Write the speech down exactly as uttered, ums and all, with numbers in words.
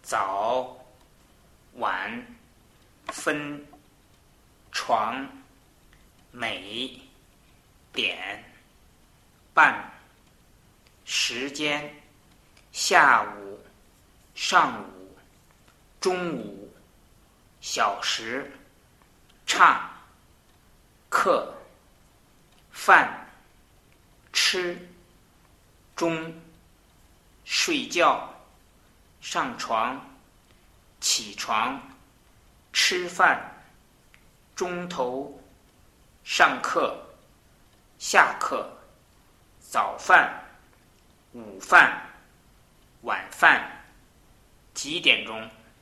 早晚分床美点半时间下午上午中午小时差课饭吃中睡觉上床起床吃饭中头上课下课早饭午饭晚饭几点钟？